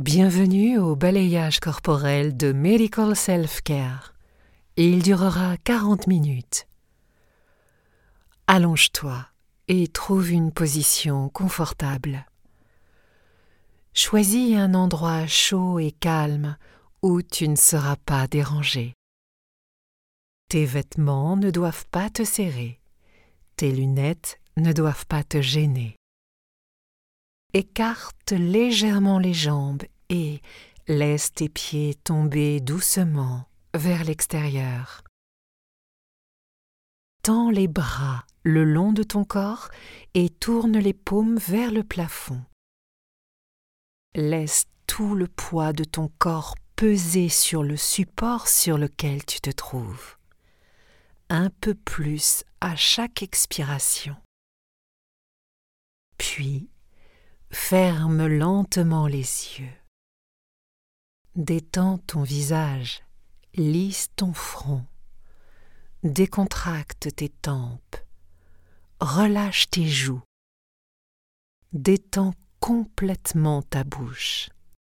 Bienvenue au balayage corporel de Medical Self-Care. Il durera 40 minutes. Allonge-toi et trouve une position confortable. Choisis un endroit chaud et calme où tu ne seras pas dérangé. Tes vêtements ne doivent pas te serrer. Tes lunettes ne doivent pas te gêner. Écarte légèrement les jambes et laisse tes pieds tomber doucement vers l'extérieur. Tends les bras le long de ton corps et tourne les paumes vers le plafond. Laisse tout le poids de ton corps peser sur le support sur lequel tu te trouves. Un peu plus à chaque expiration. Puis, ferme lentement les yeux. Détends ton visage, lisse ton front, décontracte tes tempes, relâche tes joues, détends complètement ta bouche.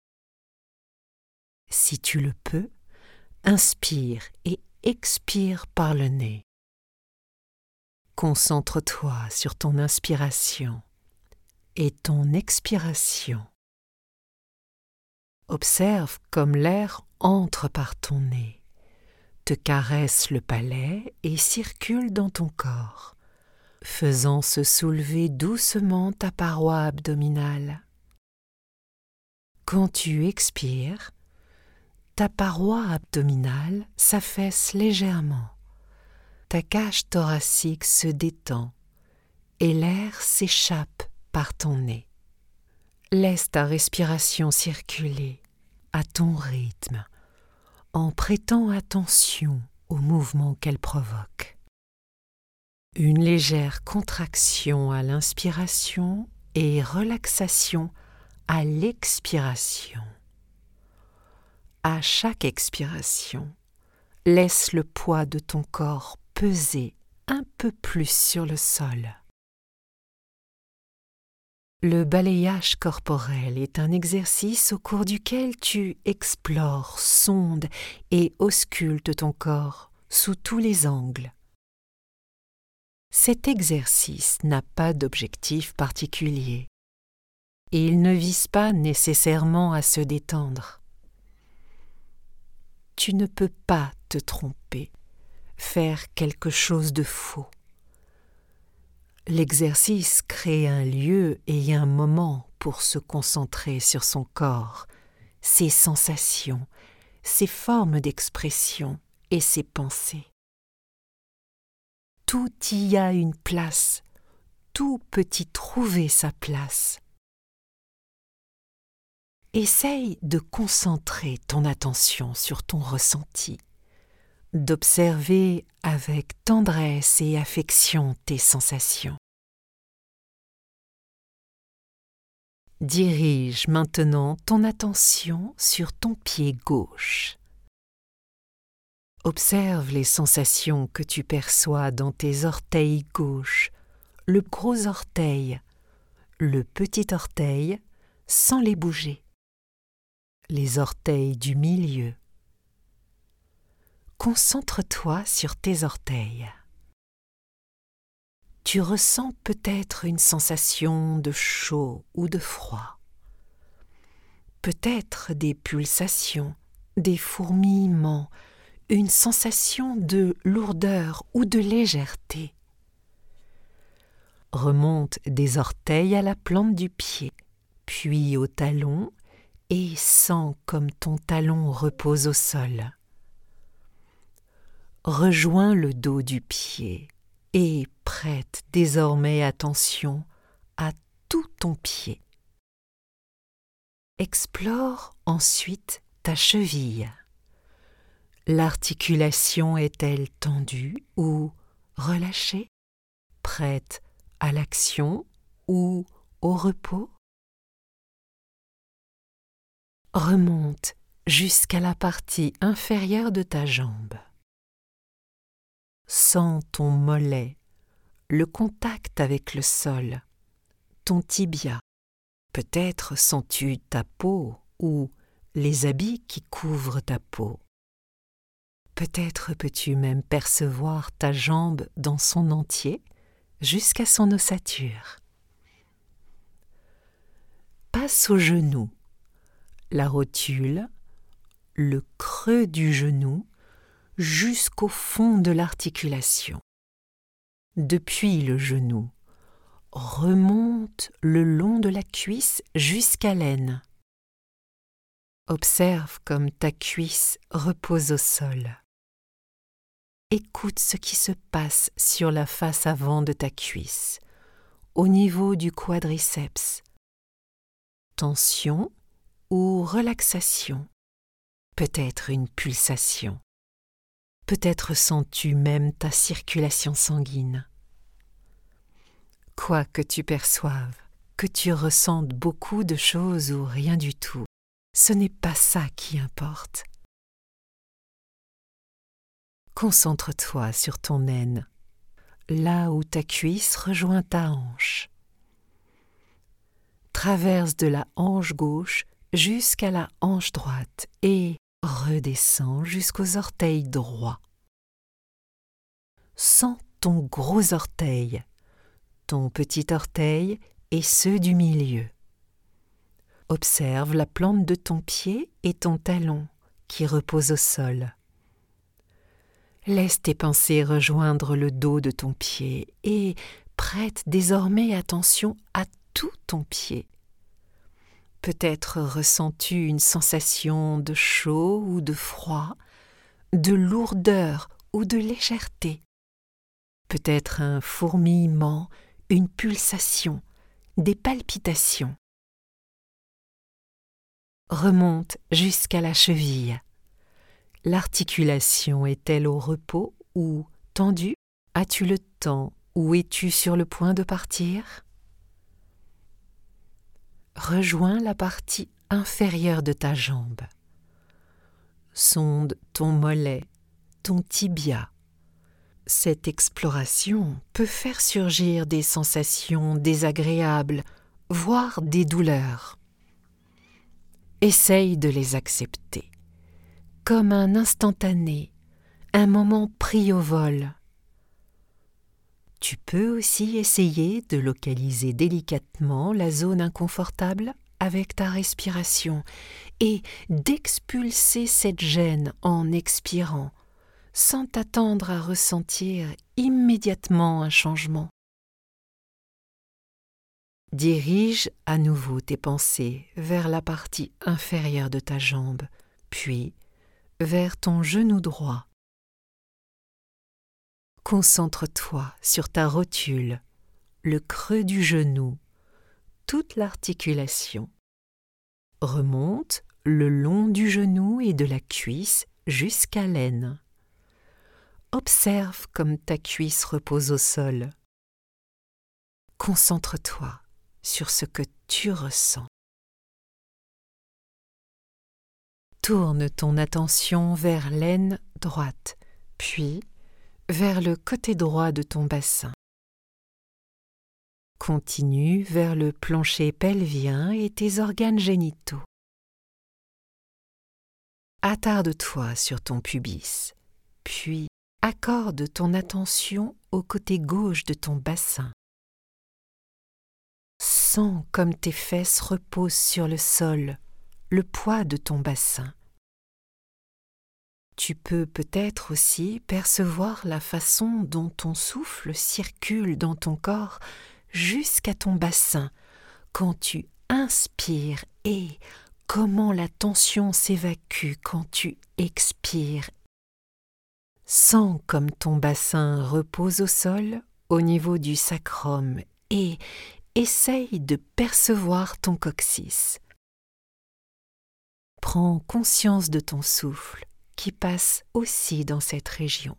Si tu le peux, inspire et expire par le nez. Concentre-toi sur ton inspiration et ton expiration. Observe comme l'air entre par ton nez, te caresse le palais et circule dans ton corps, faisant se soulever doucement ta paroi abdominale. Quand tu expires, ta paroi abdominale s'affaisse légèrement, ta cage thoracique se détend et l'air s'échappe par ton nez. Laisse ta respiration circuler à ton rythme en prêtant attention aux mouvements qu'elle provoque. Une légère contraction à l'inspiration et relaxation à l'expiration. À chaque expiration, laisse le poids de ton corps peser un peu plus sur le sol. Le balayage corporel est un exercice au cours duquel tu explores, sondes et auscultes ton corps sous tous les angles. Cet exercice n'a pas d'objectif particulier et il ne vise pas nécessairement à se détendre. Tu ne peux pas te tromper, faire quelque chose de faux. L'exercice crée un lieu et un moment pour se concentrer sur son corps, ses sensations, ses formes d'expression et ses pensées. Tout y a une place, tout peut y trouver sa place. Essaye de concentrer ton attention sur ton ressenti, d'observer avec tendresse et affection tes sensations. Dirige maintenant ton attention sur ton pied gauche. Observe les sensations que tu perçois dans tes orteils gauches, le gros orteil, le petit orteil, sans les bouger, les orteils du milieu. Concentre-toi sur tes orteils. Tu ressens peut-être une sensation de chaud ou de froid. Peut-être des pulsations, des fourmillements, une sensation de lourdeur ou de légèreté. Remonte des orteils à la plante du pied, puis au talon et sens comme ton talon repose au sol. Rejoins le dos du pied et prête désormais attention à tout ton pied. Explore ensuite ta cheville. L'articulation est-elle tendue ou relâchée, prête à l'action ou au repos? Remonte jusqu'à la partie inférieure de ta jambe. Sens ton mollet, le contact avec le sol, ton tibia. Peut-être sens-tu ta peau ou les habits qui couvrent ta peau. Peut-être peux-tu même percevoir ta jambe dans son entier, jusqu'à son ossature. Passe au genou, la rotule, le creux du genou, jusqu'au fond de l'articulation. Depuis le genou, remonte le long de la cuisse jusqu'à l'aine. Observe comme ta cuisse repose au sol. Écoute ce qui se passe sur la face avant de ta cuisse, au niveau du quadriceps. Tension ou relaxation, peut-être une pulsation. Peut-être sens-tu même ta circulation sanguine. Quoi que tu perçoives, que tu ressentes beaucoup de choses ou rien du tout, ce n'est pas ça qui importe. Concentre-toi sur ton aine, là où ta cuisse rejoint ta hanche. Traverse de la hanche gauche jusqu'à la hanche droite et redescends jusqu'aux orteils droits. Sens ton gros orteil, ton petit orteil et ceux du milieu. Observe la plante de ton pied et ton talon qui reposent au sol. Laisse tes pensées rejoindre le dos de ton pied et prête désormais attention à tout ton pied. Peut-être ressens-tu une sensation de chaud ou de froid, de lourdeur ou de légèreté. Peut-être un fourmillement, une pulsation, des palpitations. Remonte jusqu'à la cheville. L'articulation est-elle au repos ou tendue? As-tu le temps ou es-tu sur le point de partir? Rejoins la partie inférieure de ta jambe. Sonde ton mollet, ton tibia. Cette exploration peut faire surgir des sensations désagréables, voire des douleurs. Essaye de les accepter, comme un instantané, un moment pris au vol. Tu peux aussi essayer de localiser délicatement la zone inconfortable avec ta respiration et d'expulser cette gêne en expirant, sans t'attendre à ressentir immédiatement un changement. Dirige à nouveau tes pensées vers la partie inférieure de ta jambe, puis vers ton genou droit. Concentre-toi sur ta rotule, le creux du genou, toute l'articulation. Remonte le long du genou et de la cuisse jusqu'à l'aine. Observe comme ta cuisse repose au sol. Concentre-toi sur ce que tu ressens. Tourne ton attention vers l'aine droite, puis vers le côté droit de ton bassin. Continue vers le plancher pelvien et tes organes génitaux. Attarde-toi sur ton pubis, puis accorde ton attention au côté gauche de ton bassin. Sens comme tes fesses reposent sur le sol, le poids de ton bassin. Tu peux peut-être aussi percevoir la façon dont ton souffle circule dans ton corps jusqu'à ton bassin quand tu inspires et comment la tension s'évacue quand tu expires. Sens comme ton bassin repose au sol au niveau du sacrum et essaye de percevoir ton coccyx. Prends conscience de ton souffle qui passe aussi dans cette région.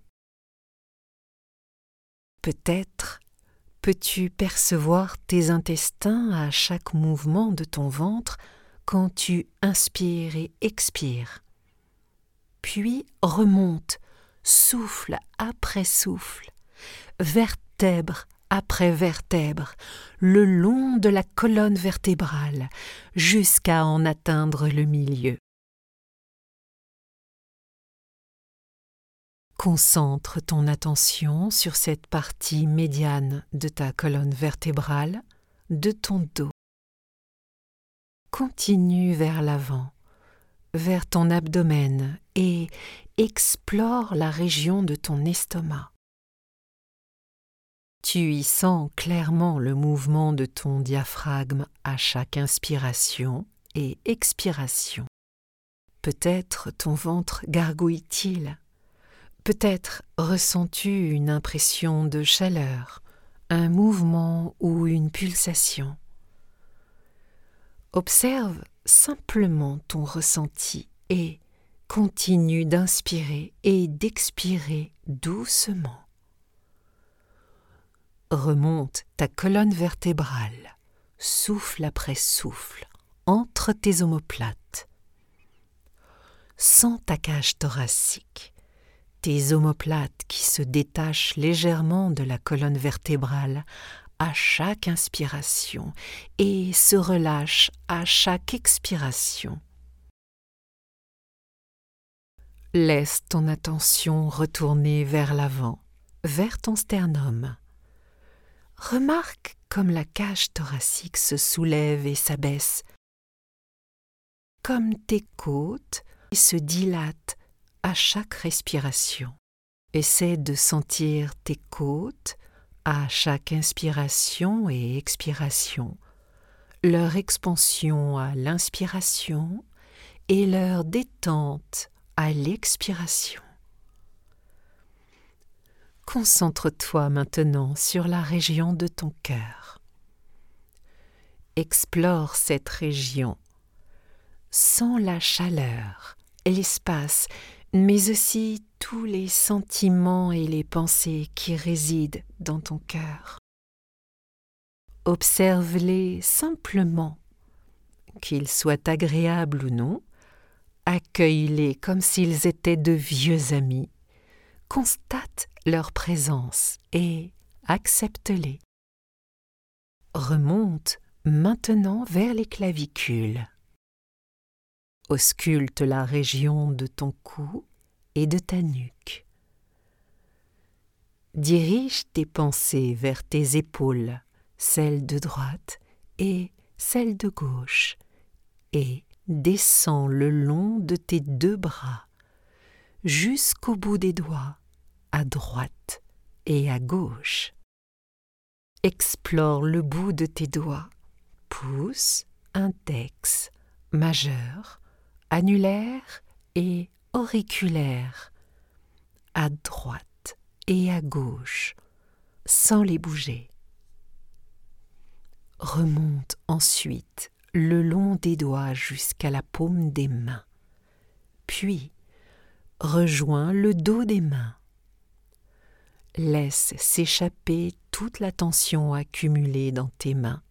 Peut-être peux-tu percevoir tes intestins à chaque mouvement de ton ventre quand tu inspires et expires. Puis remonte, souffle après souffle, vertèbre après vertèbre, le long de la colonne vertébrale, jusqu'à en atteindre le milieu. Concentre ton attention sur cette partie médiane de ta colonne vertébrale, de ton dos. Continue vers l'avant, vers ton abdomen et explore la région de ton estomac. Tu y sens clairement le mouvement de ton diaphragme à chaque inspiration et expiration. Peut-être ton ventre gargouille-t-il. Peut-être ressens-tu une impression de chaleur, un mouvement ou une pulsation. Observe simplement ton ressenti et continue d'inspirer et d'expirer doucement. Remonte ta colonne vertébrale, souffle après souffle, entre tes omoplates. Sens ta cage thoracique, tes omoplates qui se détachent légèrement de la colonne vertébrale à chaque inspiration et se relâchent à chaque expiration. Laisse ton attention retourner vers l'avant, vers ton sternum. Remarque comme la cage thoracique se soulève et s'abaisse, comme tes côtes se dilatent à chaque respiration. Essaie de sentir tes côtes à chaque inspiration et expiration, leur expansion à l'inspiration et leur détente à l'expiration. Concentre-toi maintenant sur la région de ton cœur. Explore cette région. Sens la chaleur, l'espace, mais aussi tous les sentiments et les pensées qui résident dans ton cœur. Observe-les simplement, qu'ils soient agréables ou non, accueille-les comme s'ils étaient de vieux amis, constate leur présence et accepte-les. Remonte maintenant vers les clavicules. Ausculte la région de ton cou et de ta nuque. Dirige tes pensées vers tes épaules, celles de droite et celles de gauche, et descends le long de tes deux bras, jusqu'au bout des doigts, à droite et à gauche. Explore le bout de tes doigts, pouce, index, majeur, annulaire et auriculaire, à droite et à gauche, sans les bouger. Remonte ensuite le long des doigts jusqu'à la paume des mains, puis rejoins le dos des mains. Laisse s'échapper toute la tension accumulée dans tes mains.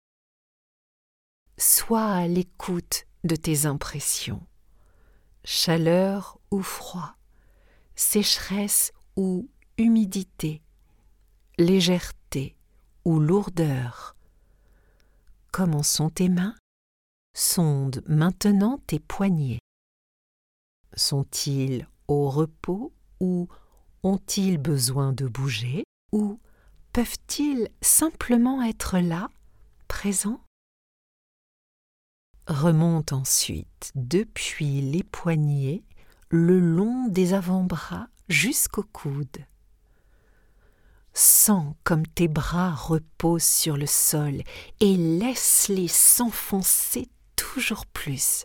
Sois à l'écoute de tes impressions. Chaleur ou froid, sécheresse ou humidité, légèreté ou lourdeur. Comment sont tes mains? Sonde maintenant tes poignets. Sont-ils au repos ou ont-ils besoin de bouger ou peuvent-ils simplement être là, présents? Remonte ensuite depuis les poignets le long des avant-bras jusqu'au coude. Sens comme tes bras reposent sur le sol et laisse-les s'enfoncer toujours plus.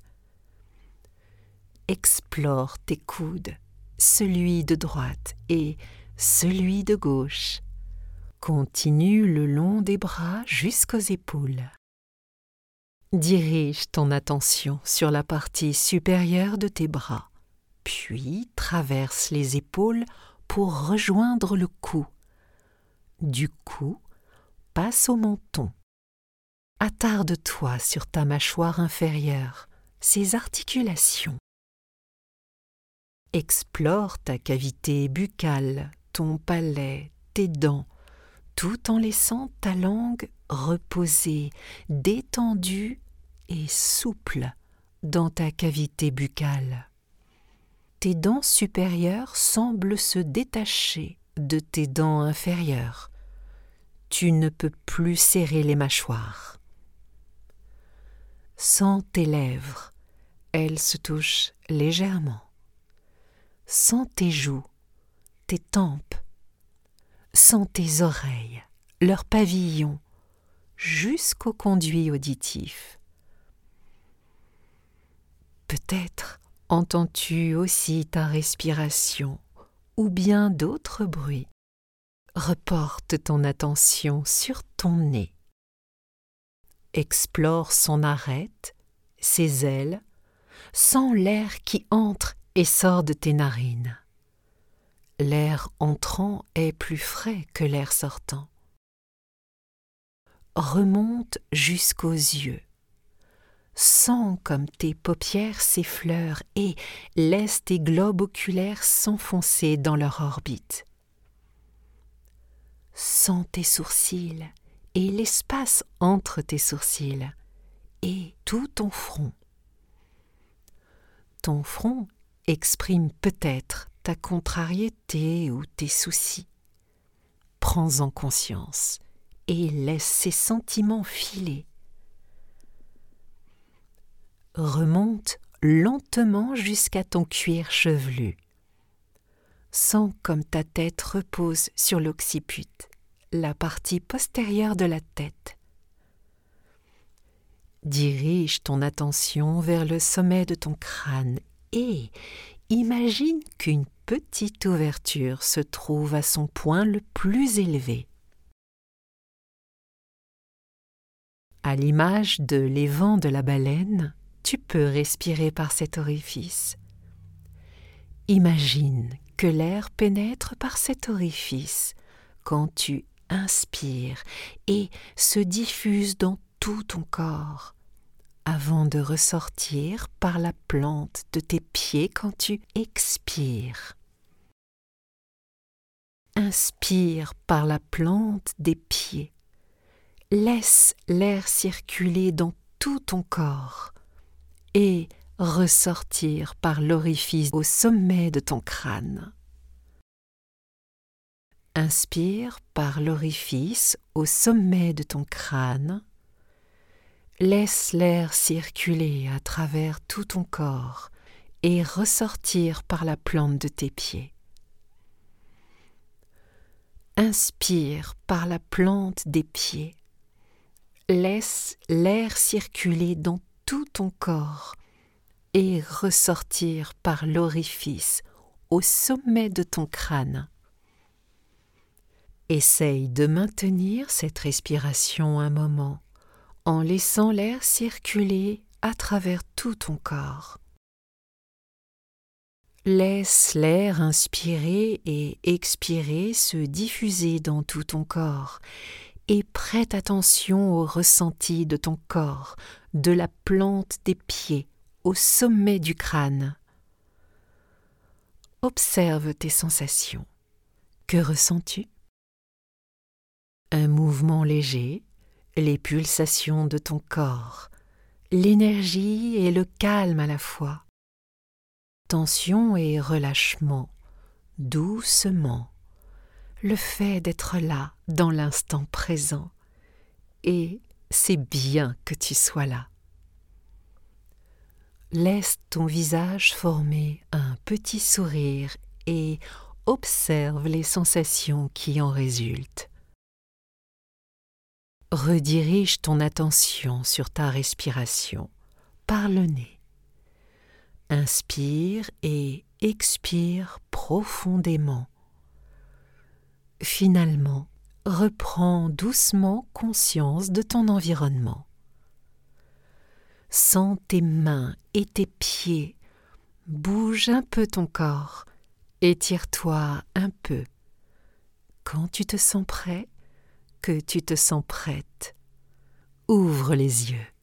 Explore tes coudes, celui de droite et celui de gauche. Continue le long des bras jusqu'aux épaules. Dirige ton attention sur la partie supérieure de tes bras, puis traverse les épaules pour rejoindre le cou. Du cou, passe au menton. Attarde-toi sur ta mâchoire inférieure, ses articulations. Explore ta cavité buccale, ton palais, tes dents, tout en laissant ta langue reposer, détendue et souple dans ta cavité buccale. Tes dents supérieures semblent se détacher de tes dents inférieures. Tu ne peux plus serrer les mâchoires. Sens tes lèvres, elles se touchent légèrement. Sens tes joues, tes tempes. Sens tes oreilles, leurs pavillons, jusqu'au conduit auditif. Peut-être entends-tu aussi ta respiration ou bien d'autres bruits. Reporte ton attention sur ton nez. Explore son arête, ses ailes, sens l'air qui entre et sort de tes narines. L'air entrant est plus frais que l'air sortant. Remonte jusqu'aux yeux. Sens comme tes paupières s'effleurent et laisse tes globes oculaires s'enfoncer dans leur orbite. Sens tes sourcils et l'espace entre tes sourcils et tout ton front. Ton front exprime peut-être ta contrariété ou tes soucis. Prends-en conscience et laisse ces sentiments filer. Remonte lentement jusqu'à ton cuir chevelu. Sens comme ta tête repose sur l'occiput, la partie postérieure de la tête. Dirige ton attention vers le sommet de ton crâne et imagine qu'une petite ouverture se trouve à son point le plus élevé. À l'image de l'évent de la baleine, tu peux respirer par cet orifice. Imagine que l'air pénètre par cet orifice quand tu inspires et se diffuse dans tout ton corps, avant de ressortir par la plante de tes pieds quand tu expires. Inspire par la plante des pieds. Laisse l'air circuler dans tout ton corps et ressortir par l'orifice au sommet de ton crâne. Inspire par l'orifice au sommet de ton crâne. Laisse l'air circuler à travers tout ton corps et ressortir par la plante de tes pieds. Inspire par la plante des pieds. Laisse l'air circuler dans tout ton corps et ressortir par l'orifice au sommet de ton crâne. Essaye de maintenir cette respiration un moment en laissant l'air circuler à travers tout ton corps. Laisse l'air inspirer et expirer se diffuser dans tout ton corps et prête attention au ressenti de ton corps, de la plante des pieds au sommet du crâne. Observe tes sensations. Que ressens-tu? Un mouvement léger, les pulsations de ton corps, l'énergie et le calme à la fois. Tension et relâchement, doucement. Le fait d'être là, dans l'instant présent. Et c'est bien que tu sois là. Laisse ton visage former un petit sourire et observe les sensations qui en résultent. Redirige ton attention sur ta respiration par le nez. Inspire et expire profondément. Finalement, reprends doucement conscience de ton environnement. Sens tes mains et tes pieds. Bouge un peu ton corps. Étire-toi un peu. Quand tu te sens prêt, que tu te sens prête, ouvre les yeux.